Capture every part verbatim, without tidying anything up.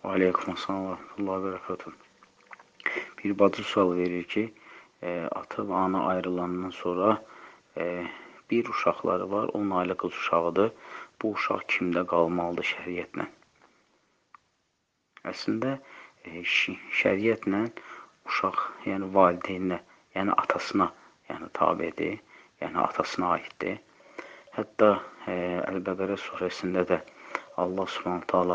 Aleykümselam və Rahmetullahi və Bərəkatuhu. Bir bacı sual verir ki, e, ata və ana ayrılandan sonra e, bir uşaqları var, on aylıq qız uşağıdır. Bu uşaq kimdə qalmalıdır şəriətlə? Əslində, e, şəriətlə uşaq, yəni valideyninə, yəni atasına yəni tabidir, yəni atasına aiddir. Hətta e, Əl-Bəqərə surəsində də Allah Subhanahu taala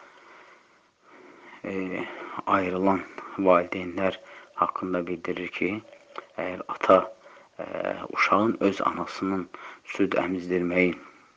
e, ayrılan valideynlər haqqında bildirir ki, əgər ata e, uşağın öz anasının süd əmizdirməyi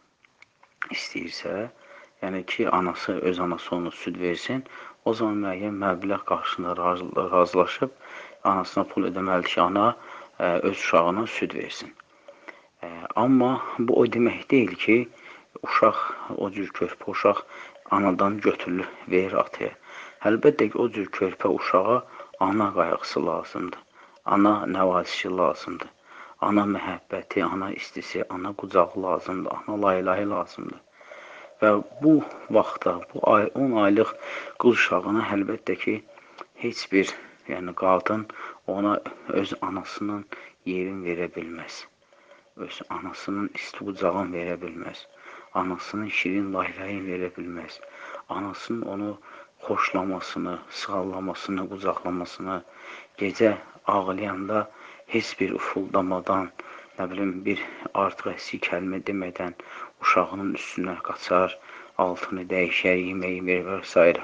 istəyirsə, yəni ki, anası, öz anası onu süd versin, o zaman müəyyən məbləğ qarşısında razılaşıb anasına pul ödəməlidir ki, ana e, öz uşağına süd versin. E, amma bu o demək deyil ki, uşaq, o cür körpə uşaq anadan götürülür, verir ataya. Əlbəttə ki, o cür körpə uşağa ana qayğısı lazımdır. Ana nəvazişi lazımdır. Ana məhəbbəti, ana istisi, ana qucağı lazımdır. Ana laylahi lazımdır. Və bu vaxtda, bu on aylıq qız uşağına əlbəttə ki, heç bir yəni qadın ona öz anasının yerin verə bilməz. Öz anasının isti qucağın verə bilməz. Anasının şirin laylahin verə bilməz. Anasının onu xoşlamasını, sığallamasını, qucaqlamasını, gecə ağlayanda heç bir ufuldamadan, nə bilim, bir artıq əksik kəlmə demədən uşağının üstünə qaçar, altını dəyişər, yeməyi verir və s.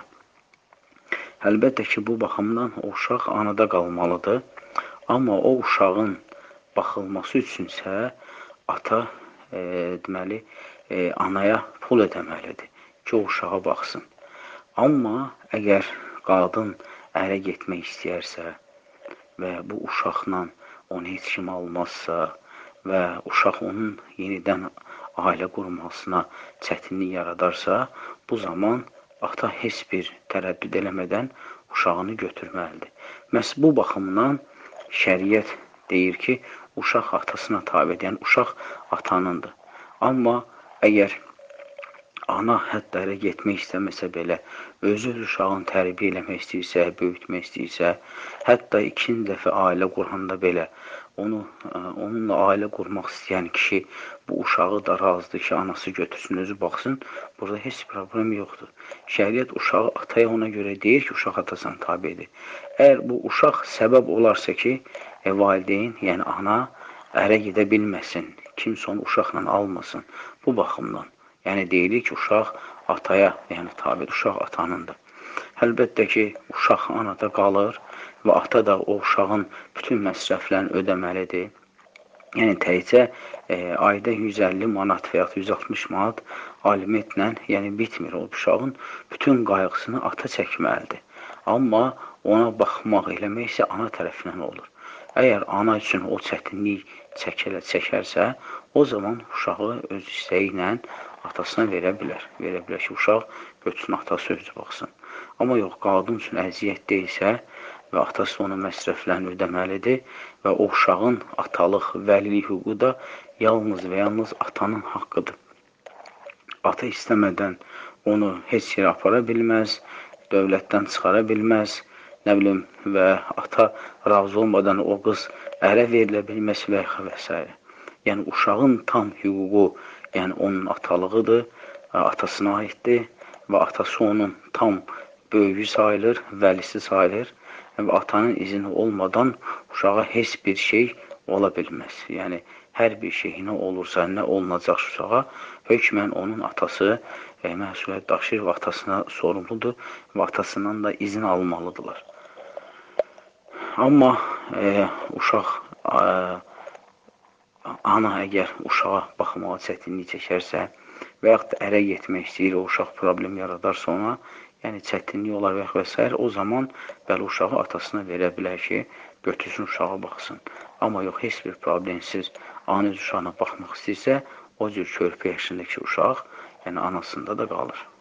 Əlbəttə ki, bu baxımdan o uşaq anada qalmalıdır. Amma o uşağın baxılması üçünsə ata e, deməli, e, anaya pul ödəməlidir ki, o uşağa baxsın. Amma əgər qadın ərə getmək istəyərsə və bu uşaqla onu heç kim almazsa və uşaq onun yenidən ailə qurmasına çətinlik yaradarsa, bu zaman ata heç bir tərəddüd eləmədən uşağını götürməlidir. Məhz bu baxımdan şəriət deyir ki, uşaq atasına tabidir, yəni uşaq atanındır. Amma əgər ana hətta ərə getmək istəməsə belə, özü uşağın tərbiyə eləmək istəyirsə, böyütmək istəyirsə, hətta ikinci dəfə ailə quranda belə, onu, onunla ailə qurmaq istəyən kişi bu uşağı da razıdır ki, anası götürsün, özü baxsın, burada heç problem yoxdur. Şəriət uşağı ataya ona görə deyir ki, uşaq atasına tabidir. Əgər bu uşaq səbəb olarsa ki, e, valideyn, yəni ana ərə gedə bilməsin, kimsə onu uşaqla almasın, bu baxımdan. Yəni deyilir ki, uşaq ataya, yəni tabidir, uşaq atanındır. Əlbəttə ki, uşaq anada qalır və ata da o uşağın bütün məsrəflərini ödəməlidir. Yəni təkcə e, ayda yüz əlli manat və ya yüz altmış manat alimentlə, yəni bitmir. O uşağın bütün qayğısını ata çəkməlidir. Amma ona baxmaq, eləmək isə ana tərəfindən olur. Əgər ana üçün o çətinlik çəkələ, çəkərsə, o zaman uşağı öz istəyi ilə atasına verə bilər. Verə bilər ki, uşaq götürsün, atası özü baxsın. Amma yox, qadın üçün əziyyət deyilsə və atası onun məsrəflərini ödəməlidir və o uşağın atalıq, vəlilik hüququ da yalnız və yalnız atanın haqqıdır. Ata istəmədən onu heç yerə apara bilməz, dövlətdən çıxara bilməz, nə bilim, və ata razı olmadan o qız ərə verilə bilməz və s. Yəni, uşağın tam hüququ, yəni onun atalığıdır, atasına aiddir və atası onun tam böyüyü sayılır, vəlisi sayılır və atanın izni olmadan uşağa heç bir şey ola bilməz. Yəni, hər bir şey nə olursa, nə olunacaq uşağa, hökmən onun atası e, məsuliyyət daşıyır və atasına sorumludur və atasından da izin almalıdırlar. Amma e, uşaq e, ana əgər uşağa baxmağa çətinlik çəkərsə və yaxud ərə getmək istəyir, o uşaq problem yaradarsa ona, yəni çətinlik olar və yaxud və s. o zaman bəli uşağı atasına verə bilər ki, götürsün uşağa baxsın. Amma yox, heç bir problemsiz ana öz uşağına baxmaq istəyirsə, o cür körpə yaşındakı uşaq, yəni anasında da qalır.